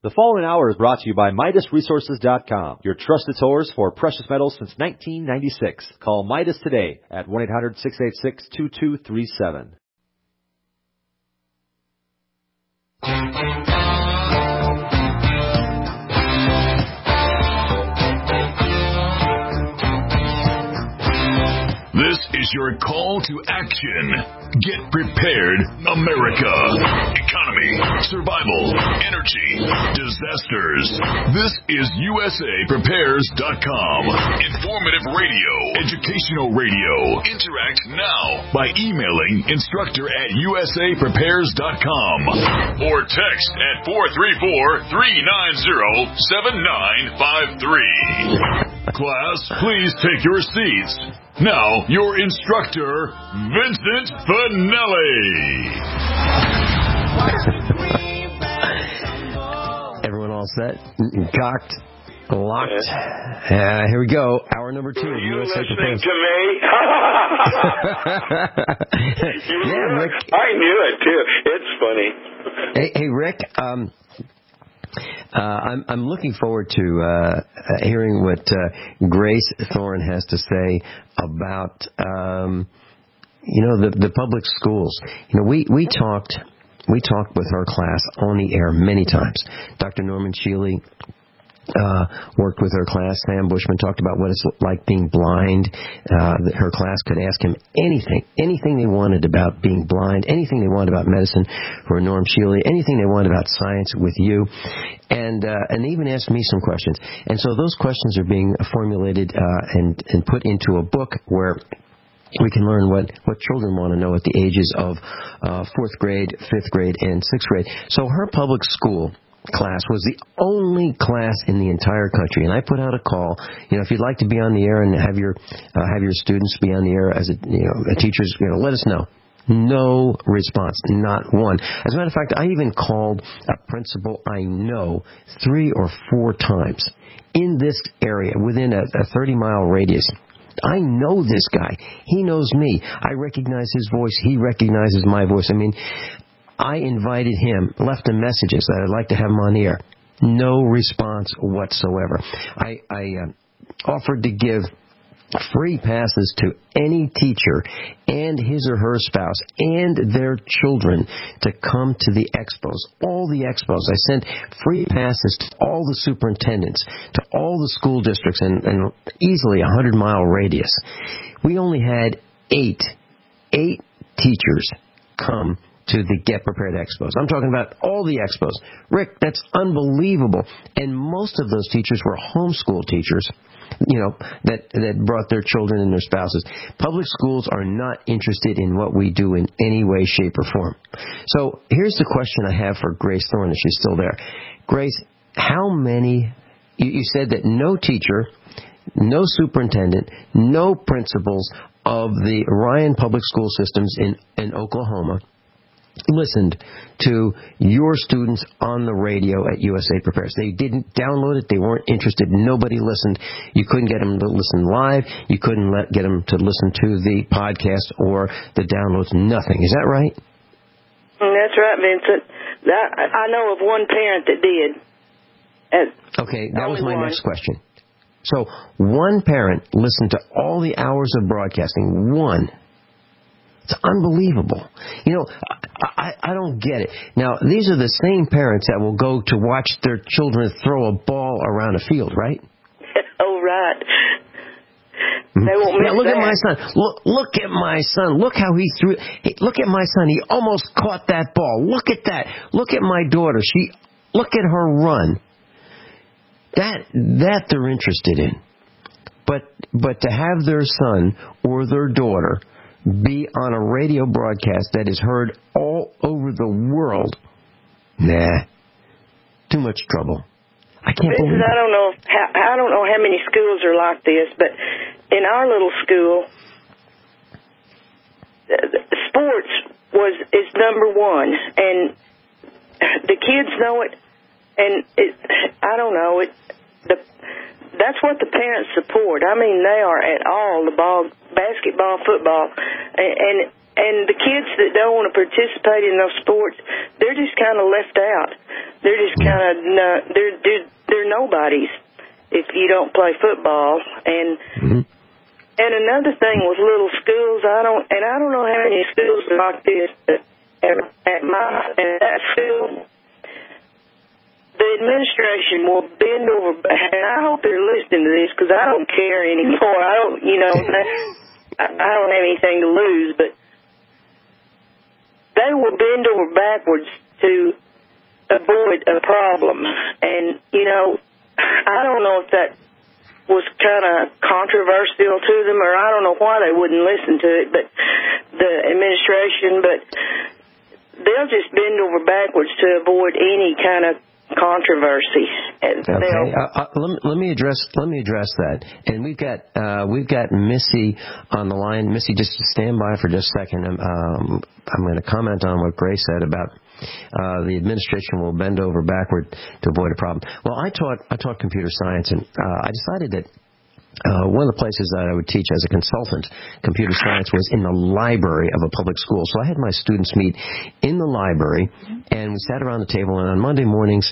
The following hour is brought to you by MidasResources.com, your trusted source for precious metals since 1996. Call Midas today at 1-800-686-2237. This is your call to action. Get prepared, America. Economy, survival, energy, disasters. This is USAPrepares.com. Informative radio, educational radio. Interact now by emailing instructor@USAPrepares.com or text at 434-390-7953. Class, please take your seats. Now, your instructor, Vincent Finelli. Everyone all set? Cocked? Locked? Here we go. Hour number 2 of USA listening Prepares. to me? Yeah, Rick. I knew it, too. It's funny. Hey, Rick. I'm looking forward to hearing what Grace Thorne has to say about the public schools. We talked with her class on the air many times. Dr. Norman Shealy worked with her class. Sam Bushman talked about what it's like being blind. Her class could ask him anything they wanted about being blind, anything they wanted about medicine for Norm Shealy, anything they wanted about science with you, and they even asked me some questions. And so those questions are being formulated and put into a book where we can learn what children want to know at the ages of 4th grade, 5th grade, and 6th grade. So her public school class was the only class in the entire country, and I put out a call. If you'd like to be on the air and have your students be on the air as a teachers, let us know. No response, not one. As a matter of fact, I even called a principal I know 3 or 4 times in this area within a 30-mile radius. I know this guy. He knows me. I recognize his voice. He recognizes my voice. I invited him, left him messages that I'd like to have him on the air. No response whatsoever. I offered to give free passes to any teacher and his or her spouse and their children to come to the expos, all the expos. I sent free passes to all the superintendents, to all the school districts in easily a 100-mile radius. We only had 8 teachers come to the Get Prepared Expos. I'm talking about all the expos. Rick, that's unbelievable. And most of those teachers were homeschool teachers, that brought their children and their spouses. Public schools are not interested in what we do in any way, shape, or form. So here's the question I have for Grace Thorne, if she's still there. Grace, how many, you said that no teacher, no superintendent, no principals of the Ryan Public School Systems in Oklahoma listened to your students on the radio at USA Prepares. They didn't download it. They weren't interested. Nobody listened. You couldn't get them to listen live. You couldn't get them to listen to the podcast or the downloads. Nothing. Is that right? That's right, Vincent. I know of one parent that did. Okay, that was my next question. So one parent listened to all the hours of broadcasting. One. It's unbelievable. I don't get it. Now, these are the same parents that will go to watch their children throw a ball around a field, right? Oh, right. They won't miss look that. At my son. Look at my son. Look how he threw. Hey, look at my son. He almost caught that ball. Look at that. Look at my daughter. Look at her run. That they're interested in. But to have their son or their daughter be on a radio broadcast that is heard all over the world, too much trouble. I can't believe it. I don't know how many schools are like this, but in our little school, sports is number one, and the kids know it, and I don't know it. That's what the parents support. They are at all the ball, basketball, football, and And the kids that don't want to participate in those sports, they're just kind of left out. They're just kind of they're nobodies if you don't play football. And and another thing with little schools, I don't know how many schools are like this at that school. The administration will bend over, and I hope they're listening to this because I don't care anymore. I don't have anything to lose, but they will bend over backwards to avoid a problem. And, I don't know if that was kind of controversial to them, or I don't know why they wouldn't listen to it, but the administration, but they'll just bend over backwards to avoid any kind of controversy. Okay. Let me address that. And we've got Missy on the line. Missy, just stand by for just a second. I'm going to comment on what Grace said about the administration will bend over backward to avoid a problem. Well, I taught computer science, and I decided that one of the places that I would teach as a consultant computer science was in the library of a public school. So I had my students meet in the library, and we sat around the table, and on Monday mornings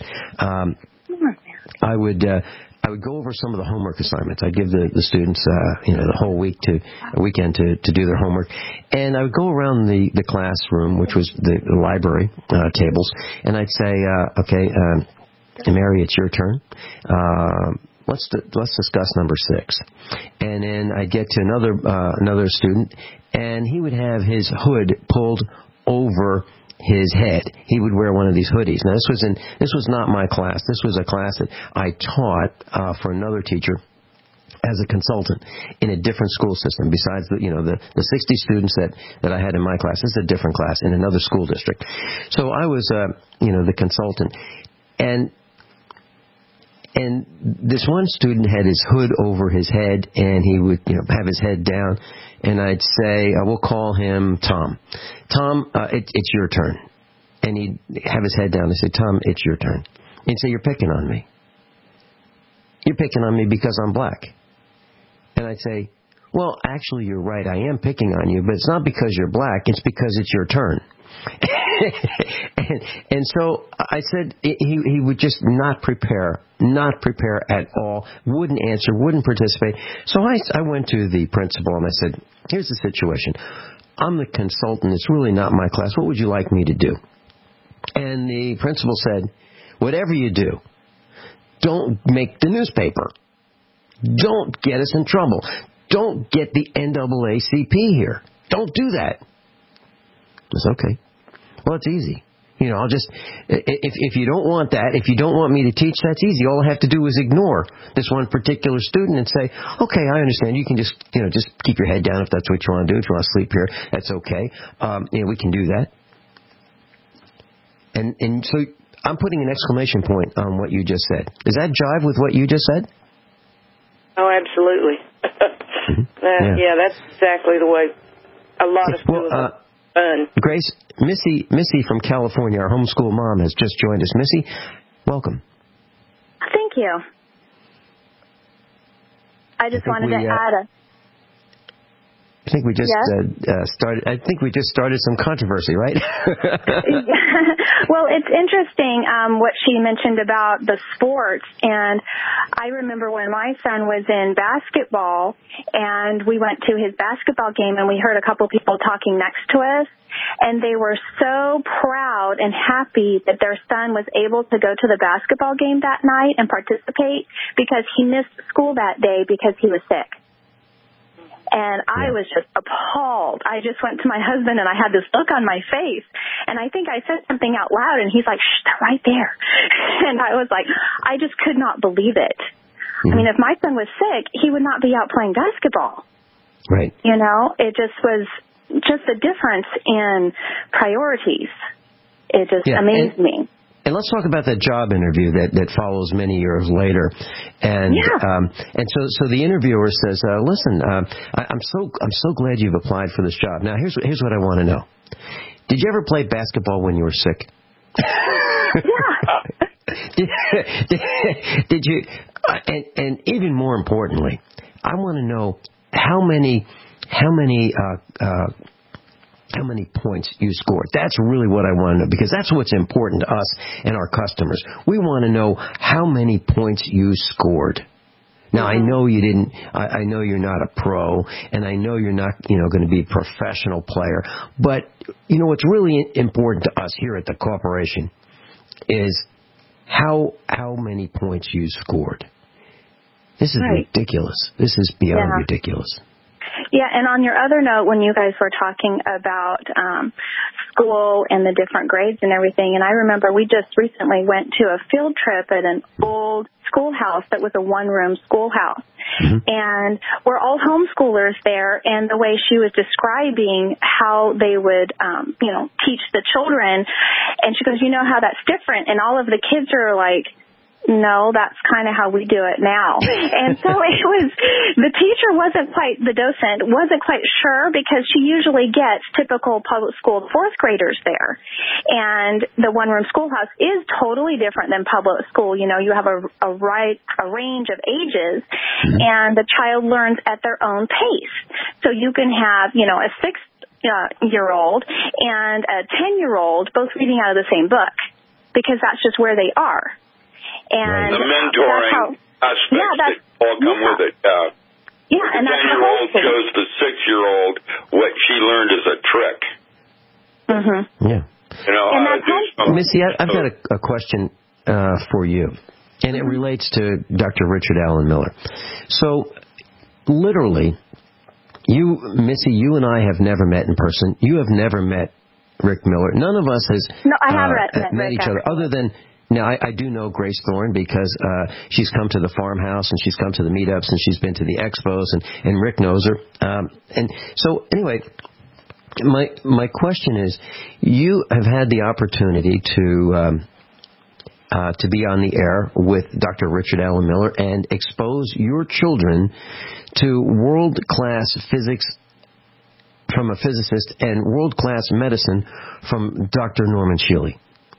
I would go over some of the homework assignments. I'd give the students the whole weekend to do their homework, and I would go around the classroom, which was the library tables, and I'd say, okay, Mary, it's your turn. Let's discuss number 6. And then I'd get to another student, and he would have his hood pulled over his head. He would wear one of these hoodies. Now, this was not my class. This was a class that I taught for another teacher as a consultant in a different school system. Besides the 60 students that I had in my class, this is a different class in another school district. So I was the consultant, and this one student had his hood over his head, and he would have his head down, and I'd say, we'll call him Tom. Tom, it's your turn. And he'd have his head down and say, Tom, it's your turn. And he'd say, you're picking on me. You're picking on me because I'm black. And I'd say, well, actually, you're right. I am picking on you, but it's not because you're black. It's because it's your turn. and so I said he would just not prepare at all, wouldn't answer, wouldn't participate. So I went to the principal and I said, here's the situation. I'm the consultant. It's really not my class. What would you like me to do? And the principal said, whatever you do, don't make the newspaper. Don't get us in trouble. Don't get the NAACP here. Don't do that. I said, okay. Well, it's easy. I'll just, if you don't want that, if you don't want me to teach, that's easy. All I have to do is ignore this one particular student and say, okay, I understand. You can just keep your head down if that's what you want to do. If you want to sleep here, that's okay. We can do that. And so I'm putting an exclamation point on what you just said. Does that jive with what you just said? Oh, absolutely. Yeah, that's exactly the way a lot of schools are done. Grace, Missy from California, our homeschool mom, has just joined us. Missy, welcome. Thank you. I just wanted to add I think we just started. I think we just started some controversy, right? Well, it's interesting what she mentioned about the sports, and I remember when my son was in basketball, and we went to his basketball game, and we heard a couple people talking next to us, and they were so proud and happy that their son was able to go to the basketball game that night and participate because he missed school that day because he was sick. And I was just appalled. I just went to my husband, and I had this look on my face. And I think I said something out loud, and he's like, shh, they're right there. And I was like, I just could not believe it. I mean, if my son was sick, he would not be out playing basketball. Right. It just was just the difference in priorities. It just amazed me. And let's talk about that job interview that follows many years later. And so the interviewer says, "Listen, I'm so glad you've applied for this job. Now here's what I want to know. Did you ever play basketball when you were sick?" Did you? And even more importantly, I want to know how many how many points you scored. That's really what I want to know, because that's what's important to us and our customers. We want to know how many points you scored. Now, I know you didn't, I know you're not a pro, and I know you're not, going to be a professional player, but, what's really important to us here at the corporation is how many points you scored. This is ridiculous. This is beyond ridiculous. Yeah, and on your other note, when you guys were talking about school and the different grades and everything, and I remember we just recently went to a field trip at an old schoolhouse that was a one-room schoolhouse. And we're all homeschoolers there, and the way she was describing how they would, teach the children, and she goes, how that's different, and all of the kids are like, no, that's kind of how we do it now. And so the teacher the docent wasn't quite sure, because she usually gets typical public school fourth graders there. And the one-room schoolhouse is totally different than public school. You have a range of ages, and the child learns at their own pace. So you can have, a 6-year-old and a 10-year-old both reading out of the same book, because that's just where they are. And the mentoring aspects that all come with it. And the 10-year-old shows the 6-year-old what she learned as a trick. Yeah. Missy, I've got a question for you, and it relates to Dr. Richard Allen Miller. So, literally, Missy, you and I have never met in person. You have never met Rick Miller. None of us has I haven't met each other, other than... Now, I do know Grace Thorne, because she's come to the farmhouse, and she's come to the meetups, and she's been to the expos, and Rick knows her. And so, anyway, my question is, you have had the opportunity to be on the air with Dr. Richard Allen Miller and expose your children to world-class physics from a physicist and world-class medicine from Dr. Norman Shealy.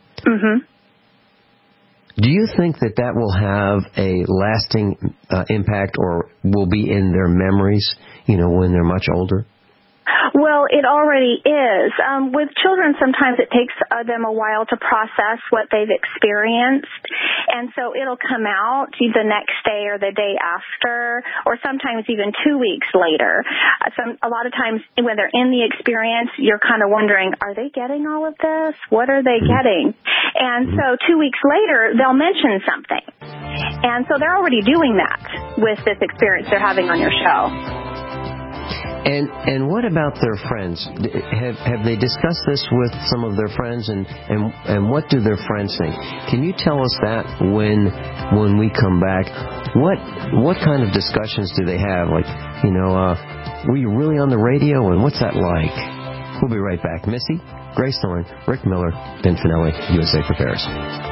Do you think that will have a lasting impact, or will be in their memories, when they're much older? Well, it already is. With children, sometimes it takes them a while to process what they've experienced, and so it'll come out the next day or the day after, or sometimes even 2 weeks later. A lot of times when they're in the experience, you're kind of wondering, are they getting all of this? What are they getting? And so 2 weeks later, they'll mention something. And so they're already doing that with this experience they're having on your show. And what about their friends? Have they discussed this with some of their friends, and what do their friends think? Can you tell us that when we come back? What kind of discussions do they have? Like, were you really on the radio, and what's that like? We'll be right back. Missy, Grace Thorne, Rick Miller, Ben Finelli, USA for Paris.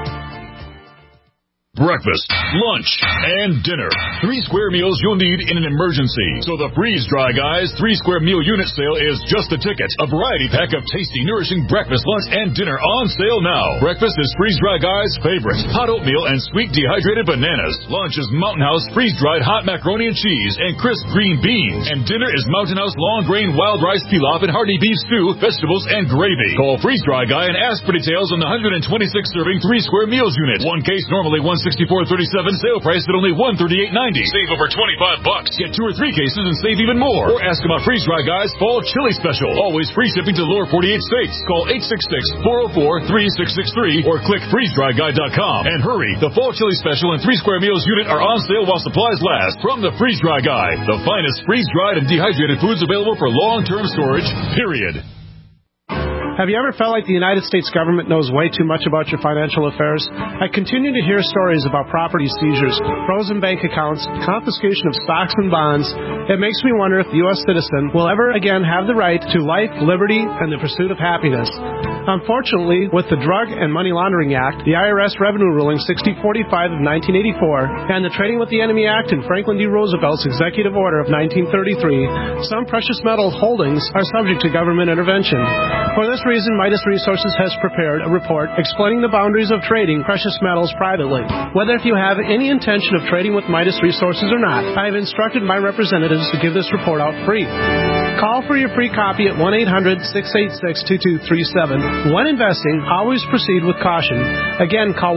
Breakfast, lunch, and dinner. 3 square meals you'll need in an emergency. So the Freeze Dry Guys 3 square meal unit sale is just a ticket. A variety pack of tasty, nourishing breakfast, lunch, and dinner on sale now. Breakfast is Freeze Dry Guys' favorite. Hot oatmeal and sweet dehydrated bananas. Lunch is Mountain House freeze-dried hot macaroni and cheese and crisp green beans. And dinner is Mountain House long-grain wild rice pilaf and hearty beef stew, vegetables, and gravy. Call Freeze Dry Guy and ask for details on the 126-serving 3 square meals unit. One case normally $164.37, sale price at only $138.90. Save over $25. Get 2 or 3 cases and save even more. Or ask about Freeze Dry Guys Fall Chili Special. Always free shipping to the lower 48 states. Call 866-404-3663 or click freezedryguy.com. And hurry, the Fall Chili Special and 3 square meals unit are on sale while supplies last. From the Freeze Dry Guy, the finest freeze-dried and dehydrated foods available for long-term storage, period. Have you ever felt like the United States government knows way too much about your financial affairs? I continue to hear stories about property seizures, frozen bank accounts, confiscation of stocks and bonds. It makes me wonder if the U.S. citizen will ever again have the right to life, liberty, and the pursuit of happiness. Unfortunately, with the Drug and Money Laundering Act, the IRS Revenue Ruling 6045 of 1984, and the Trading with the Enemy Act and Franklin D. Roosevelt's Executive Order of 1933, some precious metal holdings are subject to government intervention. For this reason, Midas Resources has prepared a report explaining the boundaries of trading precious metals privately. Whether if you have any intention of trading with Midas Resources or not, I have instructed my representatives to give this report out free. Call for your free copy at 1-800-686-2237. When investing, always proceed with caution. Again, call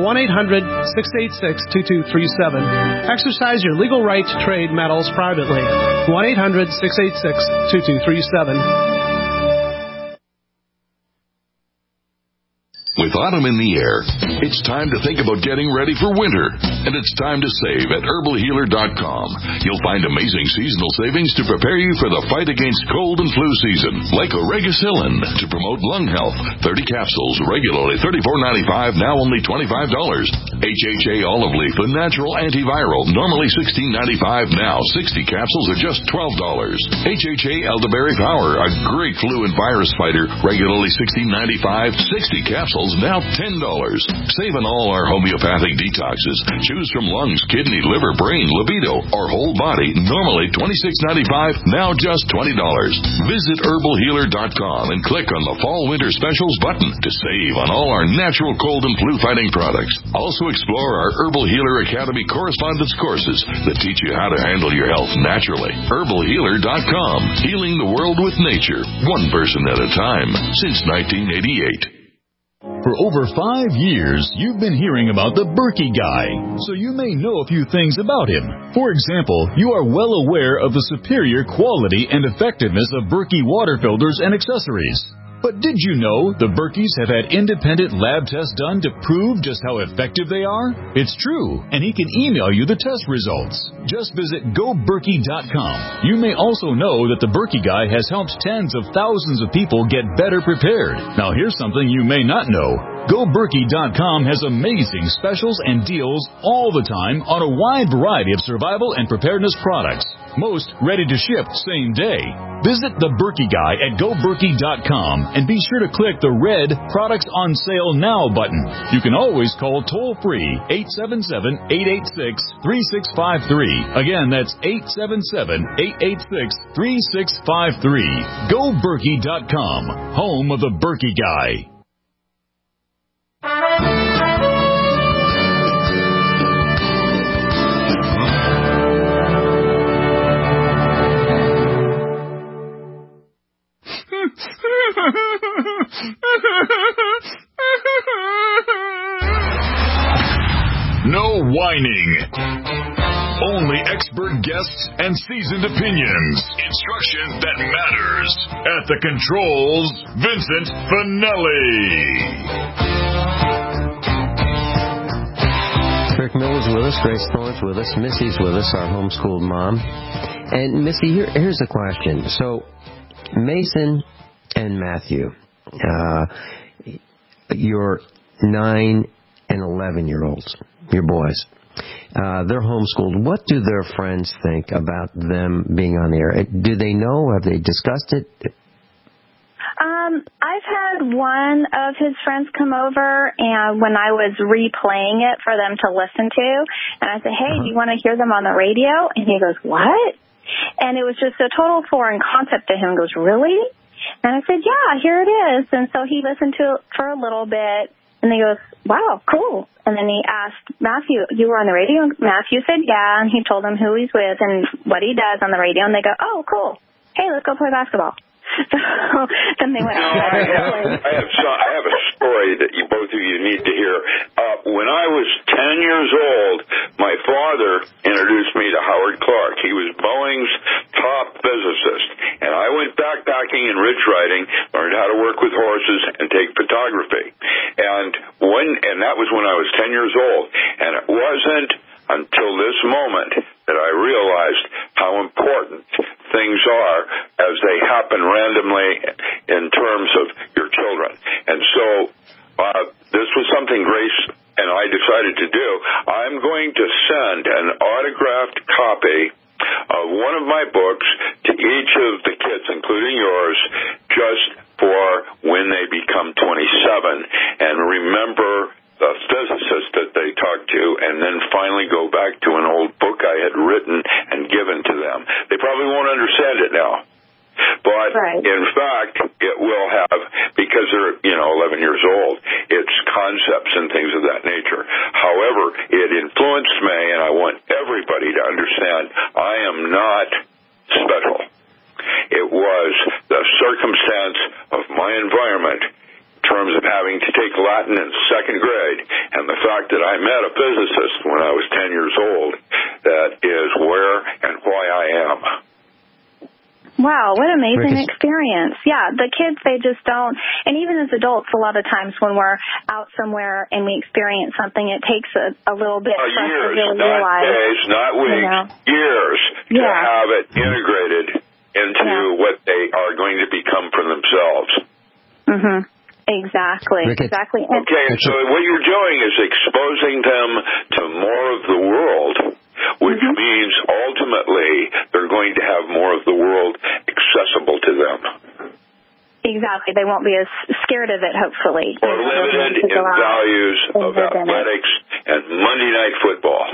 1-800-686-2237. Exercise your legal right to trade metals privately. 1-800-686-2237. With autumn in the air, it's time to think about getting ready for winter. And it's time to save at herbalhealer.com. You'll find amazing seasonal savings to prepare you for the fight against cold and flu season. Like Oregacillin to promote lung health. 30 capsules, regularly $34.95, now only $25. HHA olive leaf, a natural antiviral, normally $16.95, now 60 capsules are just $12. HHA elderberry power, a great flu and virus fighter, regularly $16.95, 60 capsules now $10. Save on all our homeopathic detoxes. Choose from lungs, kidney, liver, brain, libido, or whole body. Normally $26.95, now just $20. Visit herbalhealer.com and click on the Fall Winter Specials button to save on all our natural cold and flu fighting products. Also explore our Herbal Healer Academy correspondence courses that teach you how to handle your health naturally. herbalhealer.com. Healing the world with nature, one person at a time, since 1988. For over 5 years, you've been hearing about the Berkey Guy, so you may know a few things about him. For example, you are well aware of the superior quality and effectiveness of Berkey water filters and accessories. But did you know the Berkeys have had independent lab tests done to prove just how effective they are? It's true, and he can email you the test results. Just visit GoBerkey.com. You may also know that the Berkey Guy has helped tens of thousands of people get better prepared. Now here's something you may not know. GoBerkey.com has amazing specials and deals all the time on a wide variety of survival and preparedness products. Most ready to ship same day. Visit the Berkey Guy at GoBerkey.com and be sure to click the red Products on Sale Now button. You can always call toll-free 877-886-3653. Again, that's 877-886-3653. GoBerkey.com, home of the Berkey Guy. No whining. Only expert guests and seasoned opinions. Instruction that matters. At the controls, Vincent Finelli. Rick Miller's with us, Grace Thorne's with us, Missy's with us, our homeschooled mom. And Missy, here's the question. So, Mason and Matthew, your 9 and 11-year-olds, your boys, they're homeschooled. What do their friends think about them being on the air? Do they know? Have they discussed it? I've had one of his friends come over, and when I was replaying it for them to listen to, and I said, hey, do you want to hear them on the radio? And he goes, what? And it was just a total foreign concept to him. He goes, really? And I said, yeah, here it is. And so he listened to it for a little bit, and he goes, wow, cool. And then he asked Matthew, you were on the radio? And Matthew said, yeah, and he told them who he's with and what he does on the radio, and they go, oh, cool. Hey, let's go play basketball. So then they went out. I have a story that both of you need to hear. When I was 10 years old, my father introduced me to Howard Clark. He was Boeing's top physicist. And I went backpacking and ridge riding, learned how to work with horses and take photography. And that was when I was 10 years old. And it wasn't until this moment that I realized how important things are as they happen randomly in terms of your children. And so this was something Grace and I decided to do. I'm going to send an autographed copy of one of my books to each of the kids, including yours, just for when they become 27 and remember the physicist that they talked to, and then finally go back to an old book I had written and given to them. They probably won't understand it now. But, in fact, it will have, because they're, 11 years old, it's concepts and things of that nature. However, it influenced me, and I want everybody to understand I am not special. It was I met a physicist when I was 10 years old that is where and why I am. Wow, what an amazing experience. Yeah, the kids, they just don't, and even as adults, a lot of times when we're out somewhere and we experience something, it takes a little bit for us to really realize. Not days, not weeks, years to have it integrated into what they are going to become for themselves. Mm-hmm. Exactly. Exactly. Okay, and so what you're doing is exposing them to more of the world, which means ultimately they're going to have more of the world accessible to them. Exactly. They won't be as scared of it, hopefully. Or limited in values of athletics and Monday Night Football.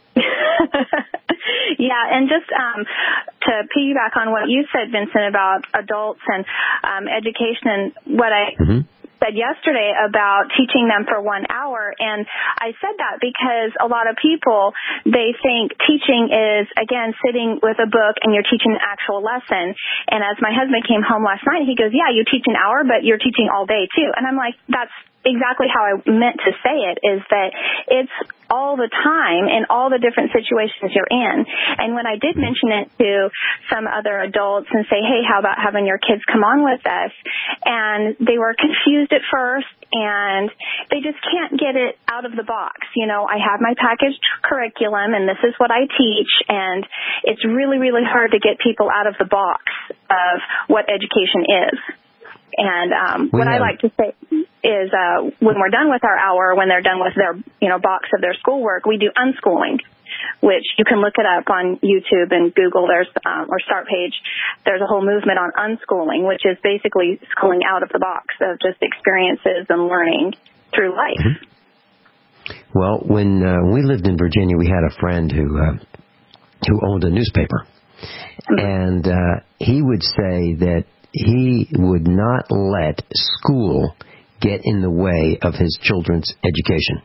Yeah, and just to piggyback on what you said, Vincent, about adults and education, and what I said yesterday about teaching them for 1 hour, and I said that because a lot of people, they think teaching is, again, sitting with a book and you're teaching an actual lesson. And as my husband came home last night, he goes, yeah, you teach an hour, but you're teaching all day too. And I'm like, that's exactly how I meant to say it, is that it's all the time in all the different situations you're in. And when I did mention it to some other adults and say, hey, how about having your kids come on with us? And they were confused at first, and they just can't get it out of the box. You know, I have my packaged curriculum, and this is what I teach, and it's really, really hard to get people out of the box of what education is. And what I like to say is when we're done with our hour, when they're done with their, box of their schoolwork, we do unschooling, which you can look it up on YouTube and Google. There's or Start Page. There's a whole movement on unschooling, which is basically schooling out of the box of just experiences and learning through life. Well, when we lived in Virginia, we had a friend who owned a newspaper, and he would say that he would not let school get in the way of his children's education.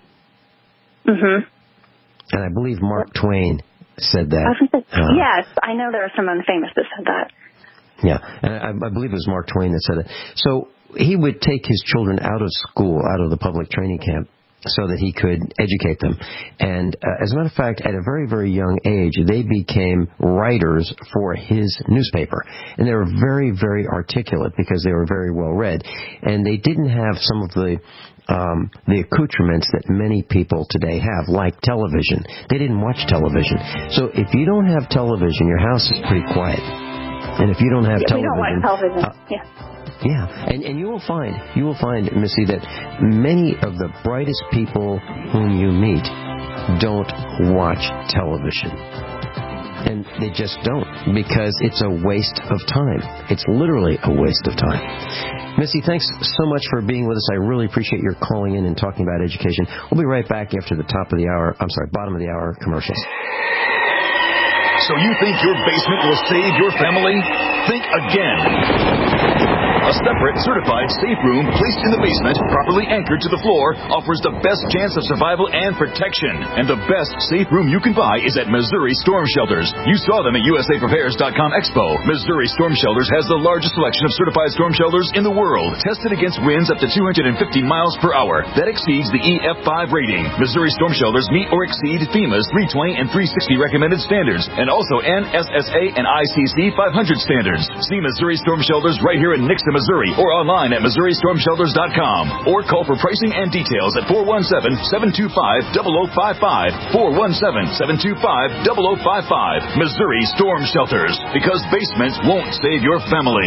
And I believe Mark Twain said that. Yes, I know there are some famous that said that. Yeah, and I believe it was Mark Twain that said it. So he would take his children out of school, out of the public training camp, so that he could educate them. And as a matter of fact, at a very, very young age, they became writers for his newspaper. And they were very, very articulate because they were very well read. And they didn't have some of the accoutrements that many people today have, like television. They didn't watch television. So if you don't have television, your house is pretty quiet. And if you don't have television... We don't watch television, Yeah, and you will find, Missy, that many of the brightest people whom you meet don't watch television. And they just don't, because it's a waste of time. It's literally a waste of time. Missy, thanks so much for being with us. I really appreciate your calling in and talking about education. We'll be right back after the bottom of the hour commercials. So you think your basement will save your family? Think again. A separate, certified safe room placed in the basement, properly anchored to the floor, offers the best chance of survival and protection. And the best safe room you can buy is at Missouri Storm Shelters. You saw them at USAPrepares.com Expo. Missouri Storm Shelters has the largest selection of certified storm shelters in the world, tested against winds up to 250 miles per hour. That exceeds the EF5 rating. Missouri Storm Shelters meet or exceed FEMA's 320 and 360 recommended standards, and also NSSA and ICC 500 standards. See Missouri Storm Shelters right here in Nixon, Missouri, or online at MissouriStormShelters.com, or call for pricing and details at 417-725-0055, 417-725-0055. Missouri Storm Shelters, because basements won't save your family.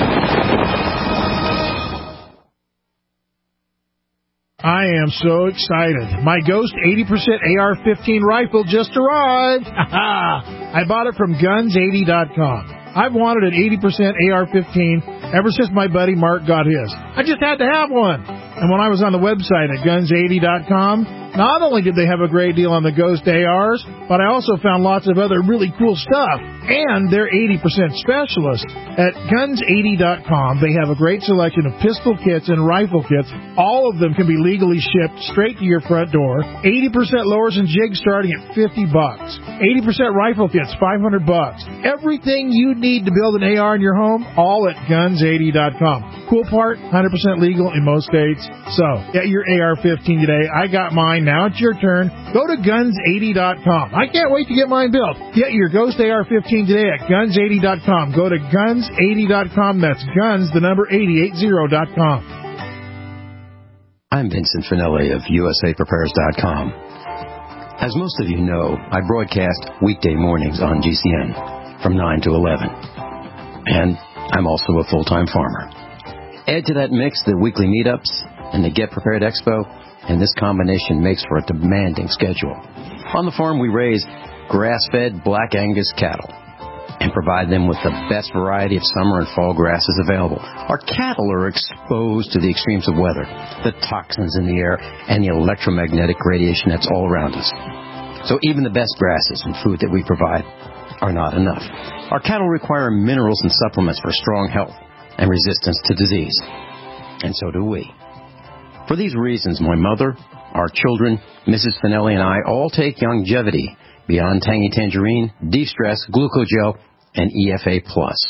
I am so excited. My Ghost 80% AR-15 rifle just arrived. I bought it from Guns80.com. I've wanted an 80% AR-15 ever since my buddy Mark got his. I just had to have one. And when I was on the website at Guns80.com, not only did they have a great deal on the Ghost ARs, but I also found lots of other really cool stuff. And they're 80% specialists. At Guns80.com, they have a great selection of pistol kits and rifle kits. All of them can be legally shipped straight to your front door. 80% lowers and jigs starting at $50. 80% rifle kits, $500. Everything you need to build an AR in your home, all at Guns80.com. Cool part, 100% legal in most states. So, get your AR-15 today. I got mine. Now it's your turn. Go to guns80.com. I can't wait to get mine built. Get your Ghost AR-15 today at guns80.com. Go to guns80.com. That's guns, the number 8080.com. I'm Vincent Finelli of USAPrepares.com. As most of you know, I broadcast weekday mornings on GCN from 9 to 11. And I'm also a full-time farmer. Add to that mix the weekly meetups and the Get Prepared Expo, and this combination makes for a demanding schedule. On the farm, we raise grass-fed Black Angus cattle and provide them with the best variety of summer and fall grasses available. Our cattle are exposed to the extremes of weather, the toxins in the air, and the electromagnetic radiation that's all around us. So even the best grasses and food that we provide are not enough. Our cattle require minerals and supplements for strong health and resistance to disease. And so do we. For these reasons, my mother, our children, Mrs. Finelli, and I all take Youngevity, Beyond Tangy Tangerine, De-Stress, Glucogel, and EFA+.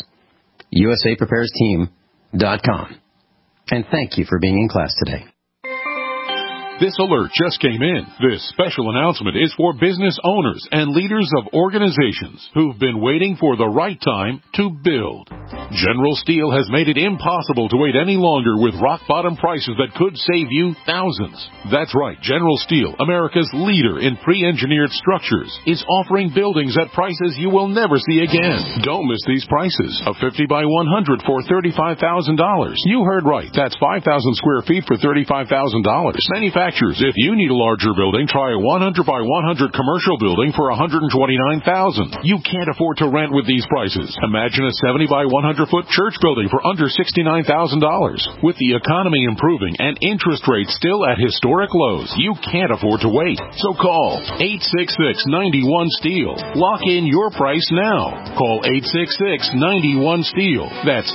USAPreparesTeam.com. And thank you for being in class today. This alert just came in. This special announcement is for business owners and leaders of organizations who've been waiting for the right time to build. General Steel has made it impossible to wait any longer with rock-bottom prices that could save you thousands. That's right. General Steel, America's leader in pre-engineered structures, is offering buildings at prices you will never see again. Don't miss these prices. A 50 by 100 for $35,000. You heard right. That's 5,000 square feet for $35,000. Manufacturers, if you need a larger building, try a 100 by 100 commercial building for $129,000. You can't afford to rent with these prices. Imagine a 70 by 100-foot church building for under $69,000. With the economy improving and interest rates still at historic lows, you can't afford to wait. So call 866-91-STEEL. Lock in your price now. Call 866-91-STEEL. That's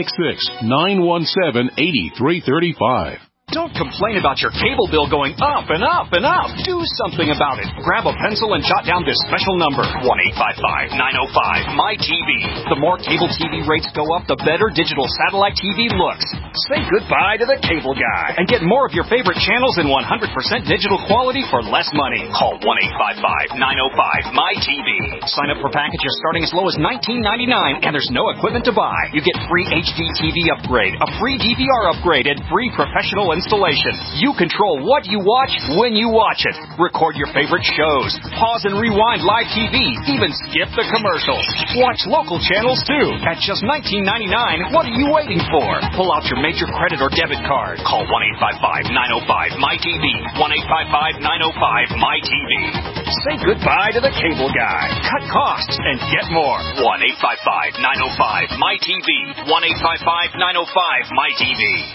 866-917-8335. Don't complain about your cable bill going up and up and up. Do something about it. Grab a pencil and jot down this special number, 1-855-905-MY-TV. The more cable TV rates go up, the better digital satellite TV looks. Say goodbye to the cable guy and get more of your favorite channels in 100% digital quality for less money. Call 1-855-905-MY-TV. Sign up for packages starting as low as $19.99, and there's no equipment to buy. You get free HD TV upgrade, a free DVR upgrade, and free professional installation. You control what you watch when you watch it. Record your favorite shows. Pause and rewind live TV. Even skip the commercials. Watch local channels too. At just $19.99, what are you waiting for? Pull out your major credit or debit card. Call 1-855-905-MY-TV. 1-855-905-MY-TV. Say goodbye to the cable guy. Cut costs and get more. 1-855-905-MY-TV. 1-855-905-MY-TV.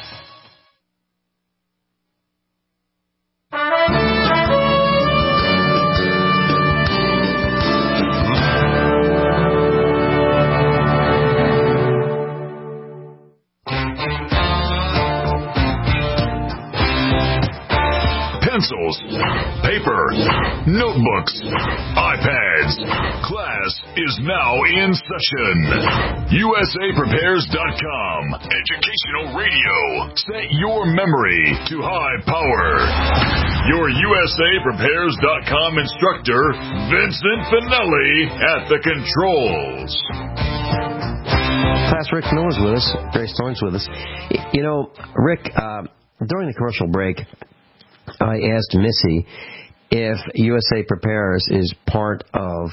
Pencils, paper, notebooks, iPads. Class is now in session. USAPrepares.com. Educational radio. Set your memory to high power. Your USAPrepares.com instructor, Vincent Finelli, at the controls. Class, Rick Miller's with us. Grace Thorne's with us. You know, Rick, during the commercial break, I asked Missy if USA Prepares is part of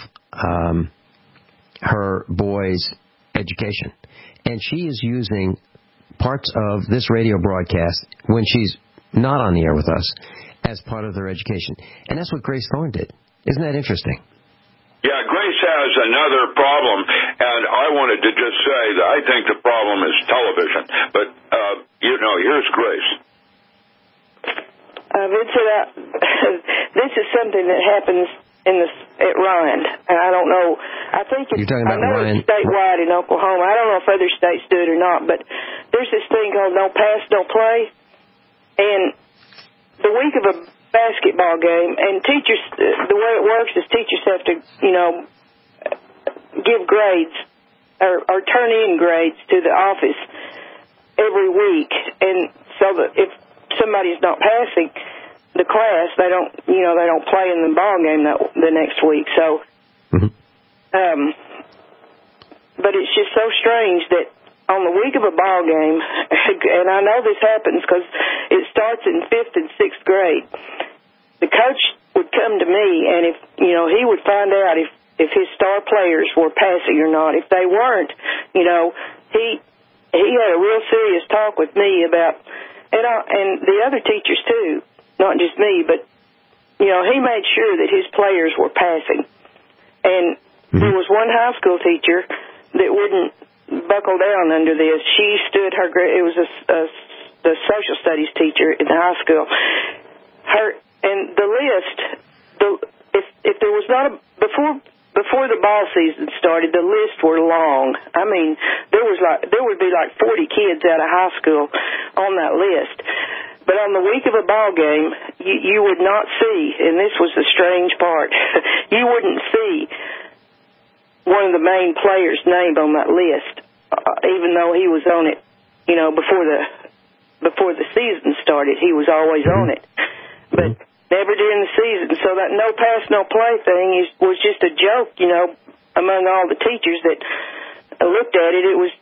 her boy's education. And she is using parts of this radio broadcast when she's not on the air with us as part of their education. And that's what Grace Thorne did. Isn't that interesting? Yeah, Grace has another problem, and I wanted to just say that I think the problem is television. But, here's Grace. Vincent, this is something that happens at Ryan, and I don't know. I think it's statewide in Oklahoma. I don't know if other states do it or not, but there's this thing called no pass, no play, and the week of a basketball game, and teachers, the way it works is teachers have to, give grades or turn in grades to the office. every week, and so that if somebody's not passing the class, they don't play in the ball game the next week. So, but it's just so strange that on the week of a ball game, and I know this happens because it starts in 5th and 6th grade, the coach would come to me, and if he would find out if his star players were passing or not. If they weren't, he had a real serious talk with me about, and the other teachers too, not just me, but he made sure that his players were passing. And there was one high school teacher that wouldn't buckle down under this. She stood her. It was the social studies teacher in the high school. And the list. If there was not before the ball season started, the lists were long. I mean, there would be like 40 kids out of high school on that list. But on the week of a ball game, you would not see, and this was the strange part, you wouldn't see one of the main players' name on that list, even though he was on it, before the season started. He was always on it. But never during the season. So that no pass, no play thing was just a joke, among all the teachers that looked at it. It was,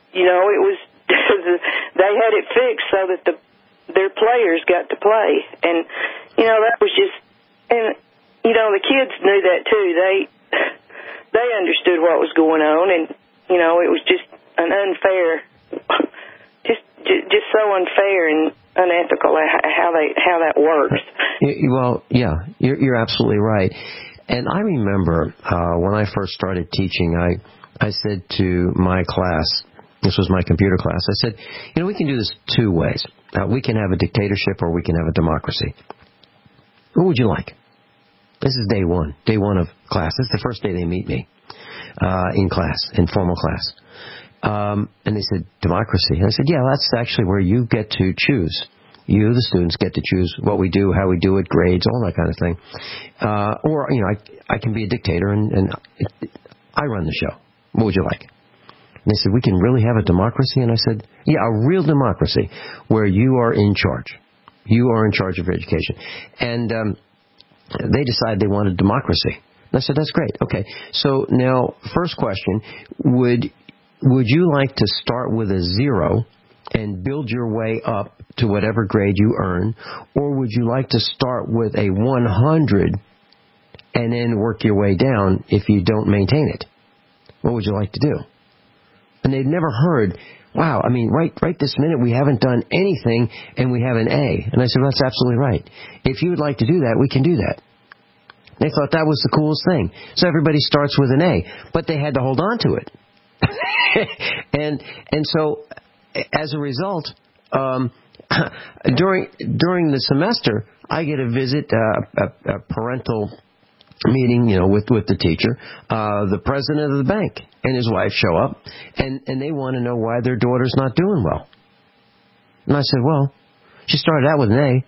they had it fixed so that their players got to play. And, that was just, and, the kids knew that too. They understood what was going on, and, it was just an unfair, just so unfair and unethical how that works. Well, yeah, you're absolutely right. And I remember when I first started teaching, I said to my class, this was my computer class, I said, we can do this two ways. We can have a dictatorship or we can have a democracy. What would you like? This is day one of class. This is the first day they meet me in class, in formal class. And they said, democracy. And I said, yeah, that's actually where you get to choose. You, the students, get to choose what we do, how we do it, grades, all that kind of thing. Or, I can be a dictator and I run the show. What would you like? And they said, we can really have a democracy? And I said, yeah, a real democracy where you are in charge. You are in charge of your education. And they decided they wanted democracy. And I said, that's great. Okay. So now, first question, would you like to start with a 0 and build your way up to whatever grade you earn, or would you like to start with a 100 and then work your way down if you don't maintain it? What would you like to do? And they'd never heard, wow, I mean, right this minute we haven't done anything and we have an A. And I said, well, that's absolutely right. If you would like to do that, we can do that. They thought that was the coolest thing. So everybody starts with an A, but they had to hold on to it. and so, as a result, during the semester, I get a visit, a parental meeting, with the teacher. The president of the bank and his wife show up, and they want to know why their daughter's not doing well. And I said, well, she started out with an A.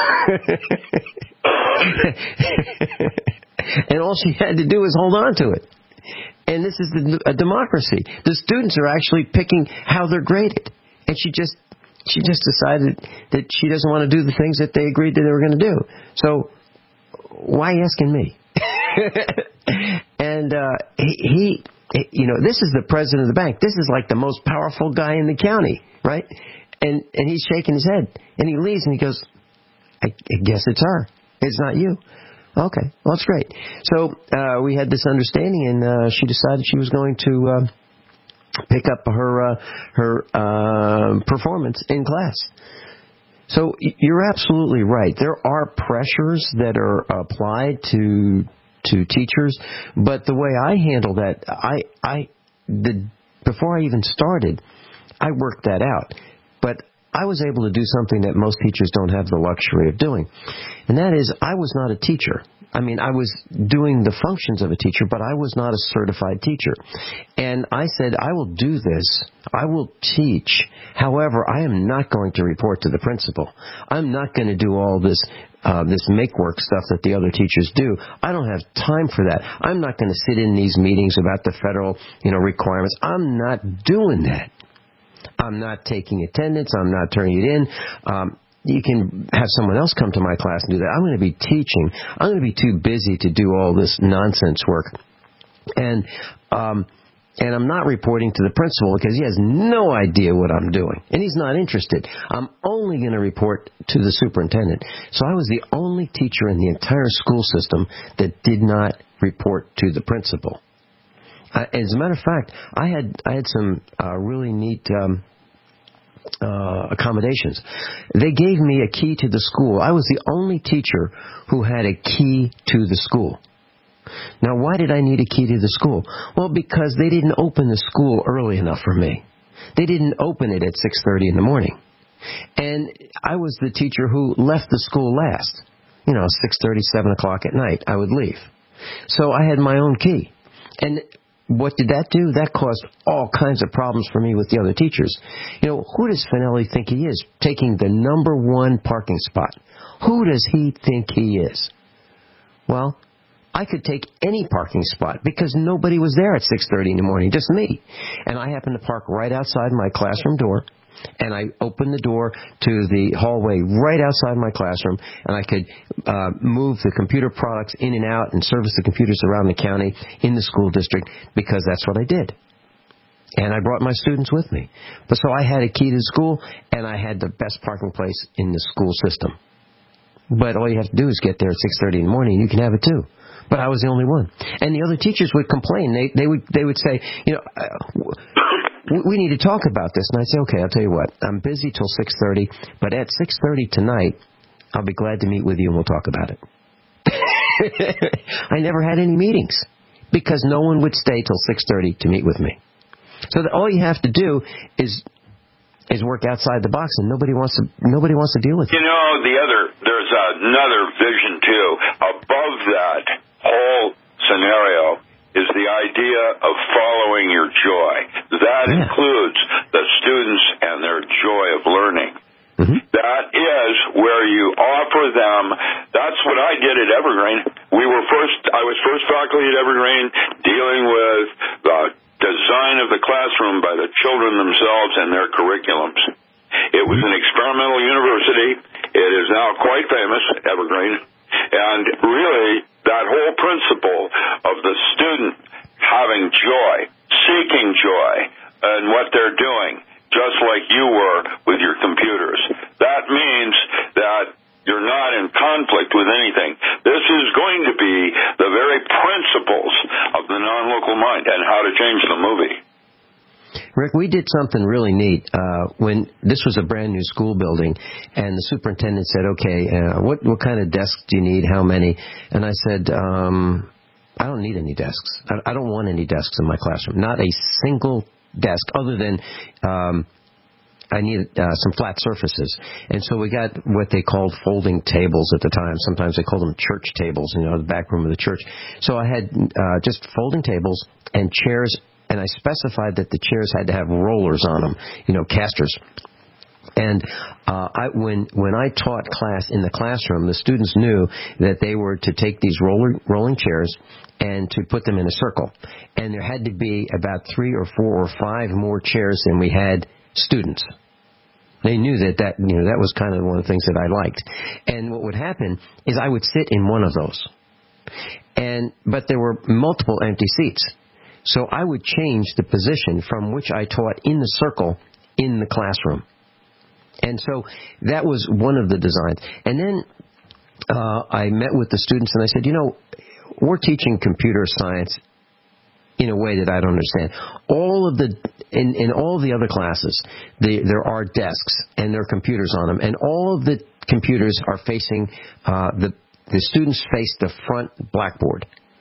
And all she had to do was hold on to it. And this is a democracy. The students are actually picking how they're graded. And she just decided that she doesn't want to do the things that they agreed that they were going to do. So why asking me? And he, this is the president of the bank. This is like the most powerful guy in the county, right? And he's shaking his head. And he leaves and he goes, I guess it's her. It's not you. Okay, well, that's great. So we had this understanding, and she decided she was going to pick up her performance in class. So you're absolutely right. There are pressures that are applied to teachers, but the way I handle that, before I even started, I worked that out. But I was able to do something that most teachers don't have the luxury of doing. And that is, I was not a teacher. I mean, I was doing the functions of a teacher, but I was not a certified teacher. And I said, I will do this. I will teach. However, I am not going to report to the principal. I'm not going to do all this make-work stuff that the other teachers do. I don't have time for that. I'm not going to sit in these meetings about the federal, requirements. I'm not doing that. I'm not taking attendance. I'm not turning it in. You can have someone else come to my class and do that. I'm going to be teaching. I'm going to be too busy to do all this nonsense work. And I'm not reporting to the principal because he has no idea what I'm doing. And he's not interested. I'm only going to report to the superintendent. So I was the only teacher in the entire school system that did not report to the principal. As a matter of fact, I had some really neat accommodations. They gave me a key to the school. I was the only teacher who had a key to the school. Now, why did I need a key to the school? Well, because they didn't open the school early enough for me. They didn't open it at 6:30 in the morning. And I was the teacher who left the school last. 6:30, 7 o'clock at night, I would leave. So I had my own key. And what did that do? That caused all kinds of problems for me with the other teachers. Who does Finelli think he is, taking the number one parking spot? Who does he think he is? Well, I could take any parking spot because nobody was there at 6:30 in the morning, just me. And I happened to park right outside my classroom door, and I opened the door to the hallway right outside my classroom, and I could move the computer products in and out and service the computers around the county in the school district because that's what I did. And I brought my students with me. So I had a key to the school, and I had the best parking place in the school system. But all you have to do is get there at 6:30 in the morning, and you can have it too. But I was the only one. And the other teachers would complain. They would say, we need to talk about this. And I'd say, okay, I'll tell you what. I'm busy till 6:30, but at 6:30 tonight, I'll be glad to meet with you and we'll talk about it. I never had any meetings because no one would stay till 6:30 to meet with me. So all you have to do is work outside the box, and nobody wants to deal with it. There's another vision too. Above that whole scenario is the idea of following your joy. That includes the students and their joy of learning. Mm-hmm. That is where you offer them. That's what I did at Evergreen. I was first faculty at Evergreen, dealing with the design of the classroom by the children themselves and their curriculums. It was an experimental university. It is now quite famous, Evergreen. And really, that whole principle of the student having joy, seeking joy in what they're doing, just like you were with your computers. That means that you're not in conflict with anything. This is going to be the very principles of the non-local mind and how to change the movie. Rick, we did something really neat when this was a brand new school building, and the superintendent said, okay, what kind of desks do you need, how many? And I said, I don't need any desks. I don't want any desks in my classroom, not a single desk other than I needed some flat surfaces. And so we got what they called folding tables at the time. Sometimes they called them church tables, the back room of the church. So I had just folding tables and chairs, and I specified that the chairs had to have rollers on them, casters. And when I taught class in the classroom, the students knew that they were to take these rolling chairs and to put them in a circle. And there had to be about 3 or 4 or 5 more chairs than we had students. They knew that was kind of one of the things that I liked. And what would happen is I would sit in one of those. But there were multiple empty seats. So I would change the position from which I taught in the circle in the classroom. And so that was one of the designs. And then I met with the students and I said, we're teaching computer science in a way that I don't understand. In all the other classes, there are desks and there are computers on them, and all of the computers are facing the students face the front blackboard,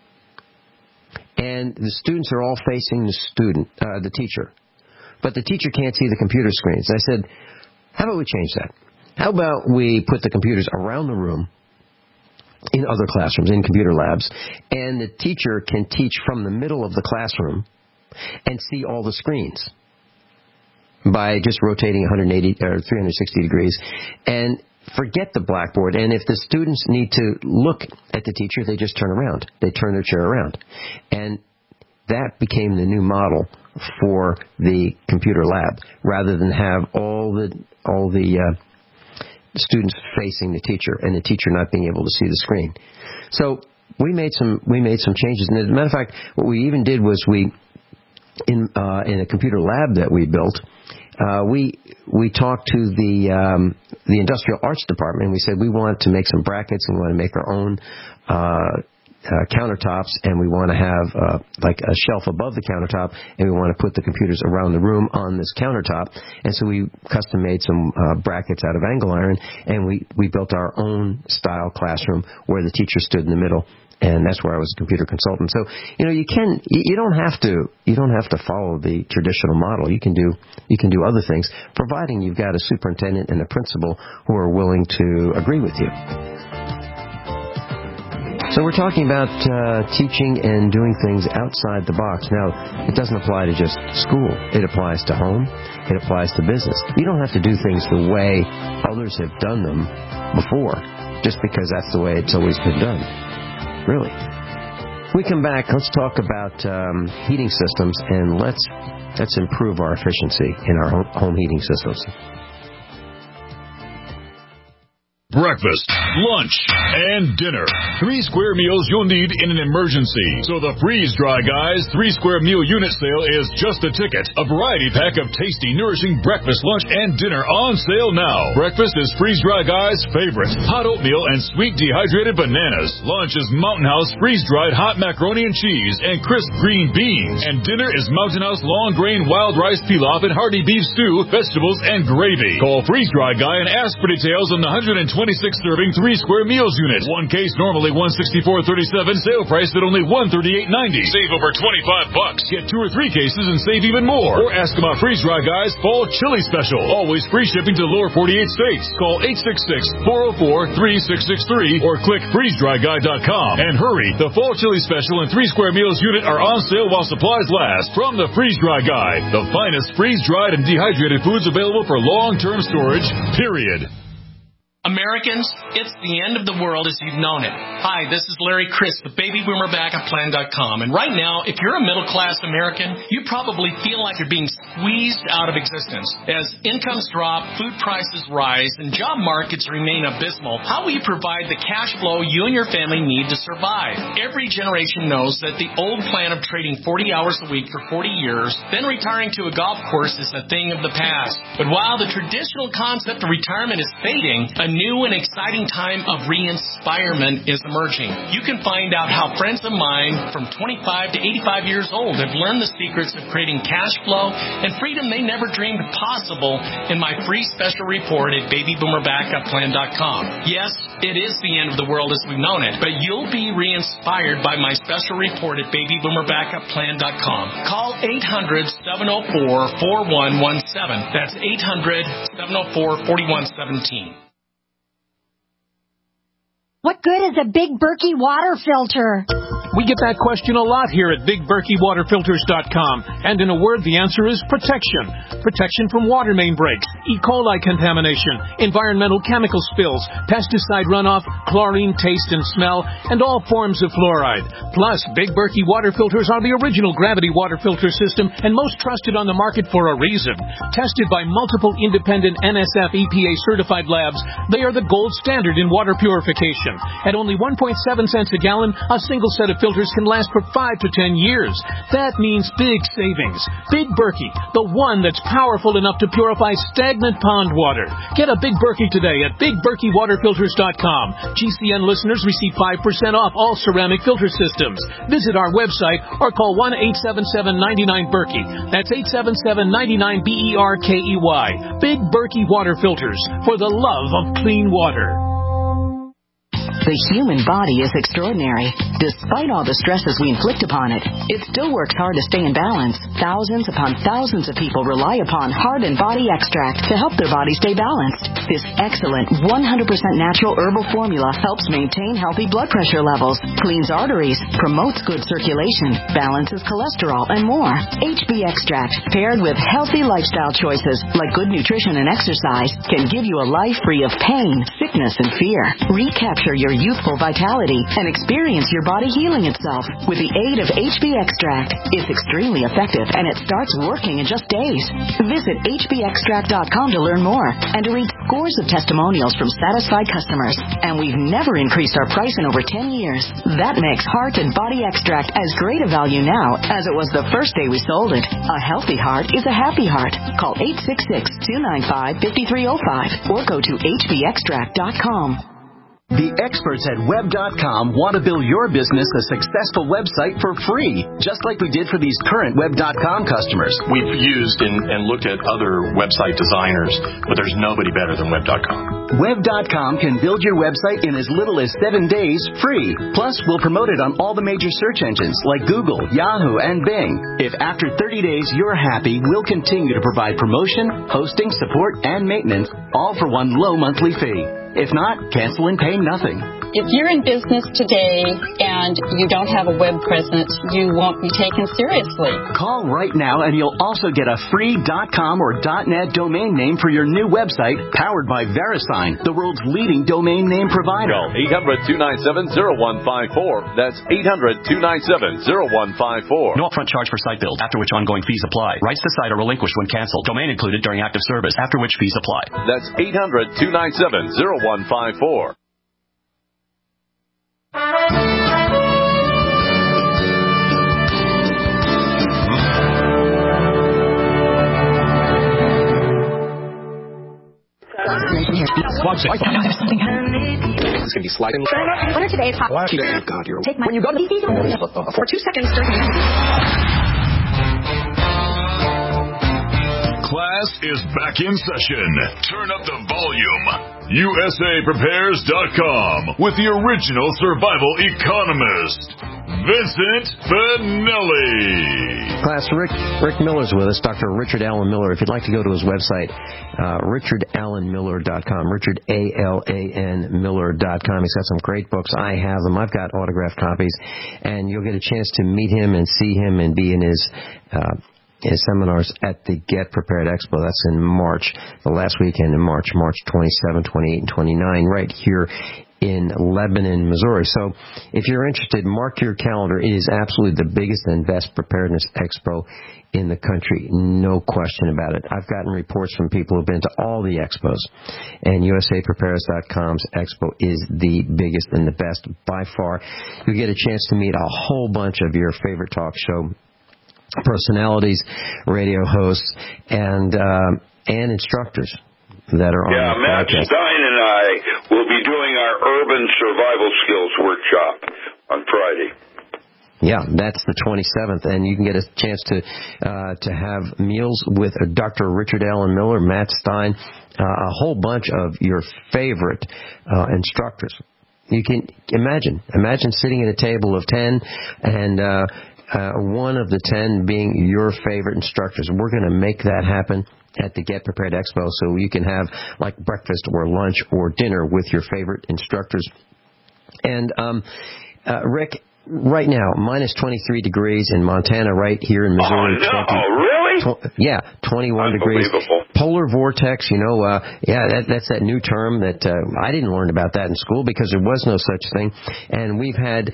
and the students are all facing the teacher, but the teacher can't see the computer screens. I said, how about we change that? How about we put the computers around the room in other classrooms, in computer labs, and the teacher can teach from the middle of the classroom and see all the screens by just rotating 180 or 360 degrees, and forget the blackboard. And if the students need to look at the teacher, they just turn around. They turn their chair around. And that became the new model for the computer lab, rather than have all the students facing the teacher and the teacher not being able to see the screen. So we made some changes. And as a matter of fact, what we even did was in a computer lab that we built, we talked to the industrial arts department, and we said we want to make some brackets, and we want to make our own countertops, and we want to have like a shelf above the countertop, and we want to put the computers around the room on this countertop. And so we custom made some brackets out of angle iron, and we built our own style classroom where the teacher stood in the middle. And that's where I was a computer consultant. So, you don't have to follow the traditional model. You can do other things, providing you've got a superintendent and a principal who are willing to agree with you. So we're talking about teaching and doing things outside the box. Now, it doesn't apply to just school. It applies to home. It applies to business. You don't have to do things the way others have done them before, just because that's the way it's always been done. Really. We come back, let's talk about heating systems, and let's improve our efficiency in our home heating systems. Breakfast, lunch, and dinner. 3 square meals you'll need in an emergency. So the Freeze Dry Guys 3 square meal unit sale is just a ticket. A variety pack of tasty, nourishing breakfast, lunch, and dinner on sale now. Breakfast is Freeze Dry Guys' favorite. Hot oatmeal and sweet dehydrated bananas. Lunch is Mountain House freeze-dried hot macaroni and cheese and crisp green beans. And dinner is Mountain House long-grain wild rice pilaf and hearty beef stew, vegetables, and gravy. Call Freeze Dry Guy and ask for details on the 126-serving 3 square meals unit. One case normally $164.37. Sale price at only $138.90. Save over $25. Get 2 or 3 cases and save even more. Or ask about Freeze Dry Guys Fall Chili Special. Always free shipping to lower 48 states. Call 866-404-3663 or click freezedryguy.com. And hurry, the Fall Chili Special and 3 square meals unit are on sale while supplies last. From the Freeze Dry Guy, the finest freeze-dried and dehydrated foods available for long-term storage, period. Americans, it's the end of the world as you've known it. Hi, this is Larry Crisp with BabyBoomerBackupPlan.com. And right now, if you're a middle-class American, you probably feel like you're being squeezed out of existence. As incomes drop, food prices rise, and job markets remain abysmal, how will you provide the cash flow you and your family need to survive? Every generation knows that the old plan of trading 40 hours a week for 40 years, then retiring to a golf course is a thing of the past. But while the traditional concept of retirement is fading, a new and exciting time of re-inspirement is emerging. You can find out how friends of mine from 25 to 85 years old have learned the secrets of creating cash flow and freedom they never dreamed possible in my free special report at BabyBoomerBackupPlan.com. Yes, it is the end of the world as we've known it, but you'll be re-inspired by my special report at BabyBoomerBackupPlan.com. Call 800-704-4117. That's 800-704-4117. What good is a Big Berkey water filter? We get that question a lot here at BigBerkeyWaterFilters.com. And in a word, the answer is protection. Protection from water main breaks, E. coli contamination, environmental chemical spills, pesticide runoff, chlorine taste and smell, and all forms of fluoride. Plus, Big Berkey water filters are the original gravity water filter system and most trusted on the market for a reason. Tested by multiple independent NSF EPA certified labs, they are the gold standard in water purification. At only 1.7 cents a gallon, a single set of filters can last for 5 to 10 years. That means big savings. Big Berkey, the one that's powerful enough to purify stagnant pond water. Get a Big Berkey today at BigBerkeyWaterFilters.com. GCN listeners receive 5% off all ceramic filter systems. Visit our website or call 1-877-99-BERKEY. That's 877-99-BERKEY. Big Berkey Water Filters, for the love of clean water. The human body is extraordinary. Despite all the stresses we inflict upon it, it still works hard to stay in balance. Thousands upon thousands of people rely upon Heart and Body Extract to help their body stay balanced. This excellent 100% natural herbal formula helps maintain healthy blood pressure levels, cleans arteries, promotes good circulation, balances cholesterol, and more. HB Extract, paired with healthy lifestyle choices like good nutrition and exercise, can give you a life free of pain, sickness, and fear. Recapture your youthful vitality and experience your body healing itself with the aid of HB Extract. It's extremely effective, and it starts working in just days. Visit hbextract.com to learn more and to read scores of testimonials from satisfied customers. And we've never increased our price in over 10 years. That makes Heart and Body Extract as great a value now as it was the first day we sold it. A healthy heart is a happy heart. Call 866-295-5305 or go to hbextract.com. The experts at Web.com want to build your business a successful website for free, just like we did for these current Web.com customers. We've used and looked at other website designers, but there's nobody better than Web.com. Web.com can build your website in as little as 7 days free. Plus, we'll promote it on all the major search engines like Google, Yahoo, and Bing. If after 30 days you're happy, we'll continue to provide promotion, hosting, support, and maintenance, all for one low monthly fee. If not, cancel and pay nothing. If you're in business today and you don't have a web presence, you won't be taken seriously. Call right now and you'll also get a free .com or .net domain name for your new website powered by VeriSign, the world's leading domain name provider. Call 800-297-0154. That's 800-297-0154. No upfront charge for site build, after which ongoing fees apply. Rights to site are relinquished when canceled. Domain included during active service, after which fees apply. That's 800-297-0154. Watch it. I know there's something happening. It's going to be sliding. What are today's hot? God, you're... Take my... When you go to... For 2 seconds during... Class is back in session. Turn up the volume. USAPrepares.com with the original survival economist, Vincent Finelli. Class, Rick Miller's with us, Dr. Richard Allen Miller. If you'd like to go to his website, richardallenmiller.com, richardalanmiller.com. He's got some great books. I have them. I've got autographed copies. And you'll get a chance to meet him and see him and be in his seminars at the Get Prepared Expo. That's in March, the last weekend in March 27, 28, and 29, right here in Lebanon, Missouri. So if you're interested, mark your calendar. It is absolutely the biggest and best preparedness expo in the country. No question about it. I've gotten reports from people who've been to all the expos, and USAPrepares.com's expo is the biggest and the best by far. You get a chance to meet a whole bunch of your favorite talk show personalities, radio hosts, and instructors that are on the Matt podcast. Stein and I will be doing our urban survival skills workshop on Friday. Yeah, that's the 27th, and you can get a chance to have meals with Dr. Richard Allen Miller, Matt Stein, a whole bunch of your favorite instructors. You can imagine sitting at a table of 10 and one of the 10 being your favorite instructors. We're going to make that happen at the Get Prepared Expo, so you can have like breakfast or lunch or dinner with your favorite instructors. And Rick, right now, minus 23 degrees in Montana, right here in Missouri. Oh, no, really? 21 degrees. Polar vortex, that's that new term that I didn't learn about that in school because there was no such thing. And we've had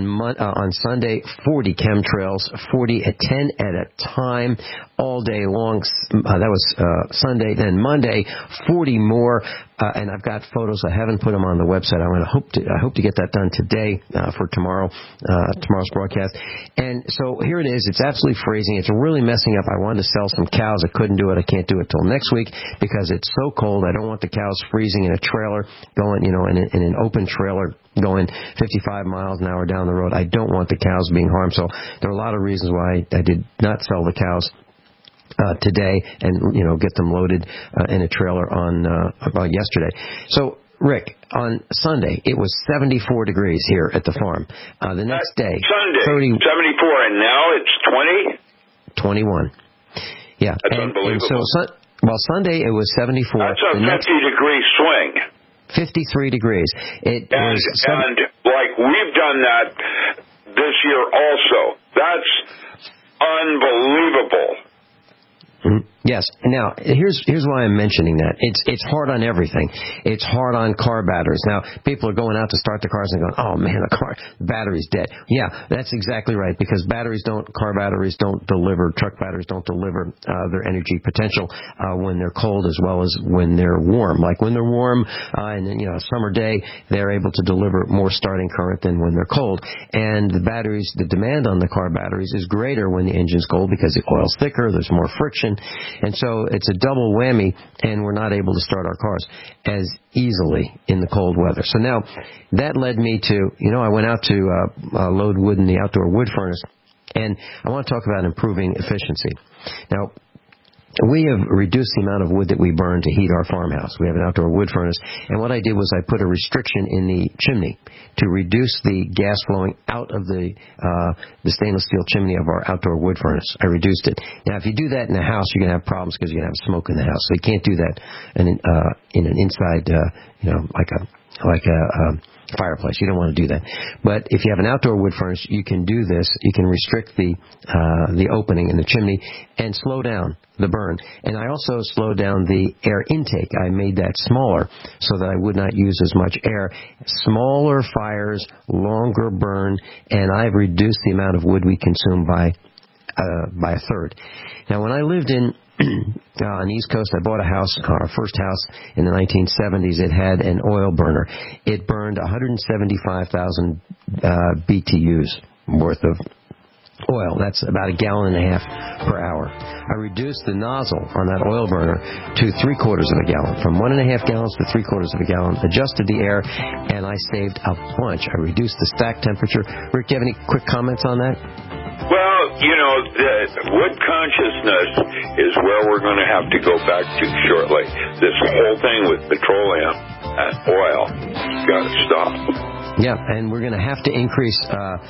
on Sunday 40 chemtrails, 40 at 10 at a time, all day long. That was Sunday. Then Monday, 40 more. And I've got photos. I haven't put them on the website. I hope to get that done today for tomorrow's broadcast. And so here it is. It's absolutely freezing. It's really messing up. I wanted to sell some cows. I couldn't do it. I can't do it till next week because it's so cold. I don't want the cows freezing in a trailer going, in an open trailer going 55 miles an hour down the road. I don't want the cows being harmed. So there are a lot of reasons why I did not sell the cows today and get them loaded in a trailer on yesterday. So Rick, on Sunday it was 74 degrees here at the farm. The next day, Sunday 74, and now it's 21. Yeah, that's unbelievable. And so Sunday it was 74. That's a 50-degree swing. 53 degrees. And like we've done that this year also. That's unbelievable. Yeah, Yes. Now, here's why I'm mentioning that. It's hard on everything. It's hard on car batteries. Now, people are going out to start the cars and going, oh, man, the battery's dead. Yeah, that's exactly right, because car batteries don't deliver, truck batteries don't deliver their energy potential when they're cold as well as when they're warm. Like when they're warm and a summer day, they're able to deliver more starting current than when they're cold. And the demand on the car batteries is greater when the engine's cold because the oil's thicker, there's more friction, and so it's a double whammy, and we're not able to start our cars as easily in the cold weather. So now that led me to, I went out to load wood in the outdoor wood furnace, and I want to talk about improving efficiency. Now, we have reduced the amount of wood that we burn to heat our farmhouse. We have an outdoor wood furnace, and what I did was I put a restriction in the chimney to reduce the gas flowing out of the stainless steel chimney of our outdoor wood furnace. I reduced it. Now, if you do that in a house, you're going to have problems because you're going to have smoke in the house. So you can't do that in an inside, like a fireplace. You don't want to do that. But if you have an outdoor wood furnace, you can do this. You can restrict the opening in the chimney and slow down the burn. And I also slowed down the air intake. I made that smaller so that I would not use as much air. Smaller fires, longer burn, and I've reduced the amount of wood we consume by a third. Now, when I lived on the East Coast, I bought a house, our first house in the 1970s. It had an oil burner. It burned 175,000 BTUs worth of oil. That's about 1.5 gallons per hour. I reduced the nozzle on that oil burner to 3/4 of a gallon, from 1.5 gallons to 3/4 of a gallon, adjusted the air, and I saved a bunch. I reduced the stack temperature. Rick, do you have any quick comments on that? Well, the wood consciousness is where we're going to have to go back to shortly. This whole thing with petroleum and oil got to stop. Yeah, and we're going to have to increase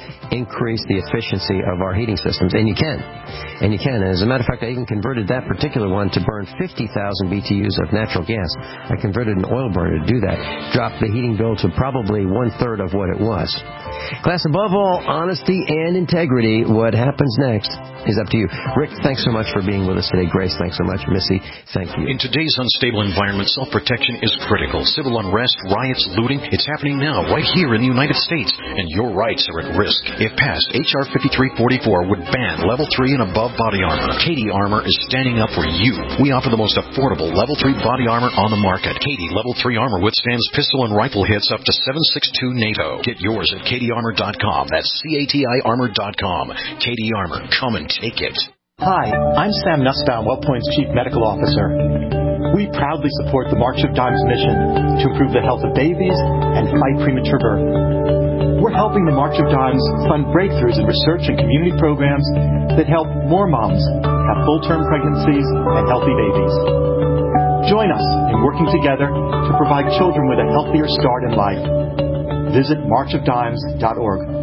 the efficiency of our heating systems, and you can. And as a matter of fact, I even converted that particular one to burn 50,000 BTUs of natural gas. I converted an oil burner to do that. Dropped the heating bill to probably 1/3 of what it was. Class, above all, honesty and integrity. What happens next is up to you. Rick, thanks so much for being with us today. Grace, thanks so much. Missy, thank you. In today's unstable environment, self-protection is critical. Civil unrest, riots, looting, it's happening now, right here in the United States, and your rights are at risk. If passed, H.R. 5344 would ban Level 3 and above body armor. Cady Armor is standing up for you. We offer the most affordable Level 3 body armor on the market. Cady Level 3 armor withstands pistol and rifle hits up to 7.62 NATO. Get yours at CadyArmor.com. That's CATI Armor.com. Cady Armor. Come and take it. Hi, I'm Sam Nussbaum, WellPoint's Chief Medical Officer. We proudly support the March of Dimes mission to improve the health of babies and fight premature birth. We're helping the March of Dimes fund breakthroughs in research and community programs that help more moms have full-term pregnancies and healthy babies. Join us in working together to provide children with a healthier start in life. Visit marchofdimes.org.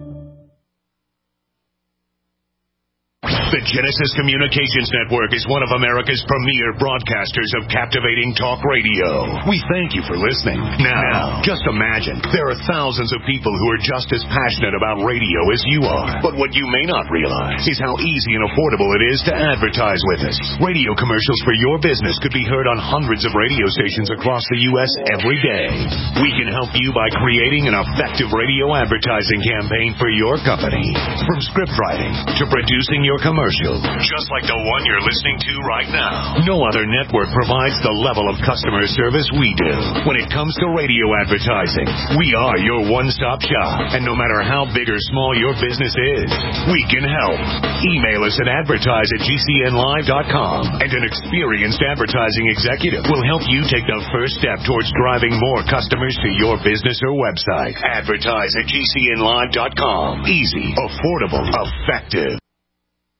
The Genesis Communications Network is one of America's premier broadcasters of captivating talk radio. We thank you for listening. Now, just imagine, there are thousands of people who are just as passionate about radio as you are. But what you may not realize is how easy and affordable it is to advertise with us. Radio commercials for your business could be heard on hundreds of radio stations across the U.S. every day. We can help you by creating an effective radio advertising campaign for your company. From script writing to producing your commercial, just like the one you're listening to right now. No other network provides the level of customer service we do. When it comes to radio advertising, we are your one-stop shop. And no matter how big or small your business is, we can help. Email us at advertise@gcnlive.com, and an experienced advertising executive will help you take the first step towards driving more customers to your business or website. Advertise@gcnlive.com. Easy, affordable, effective.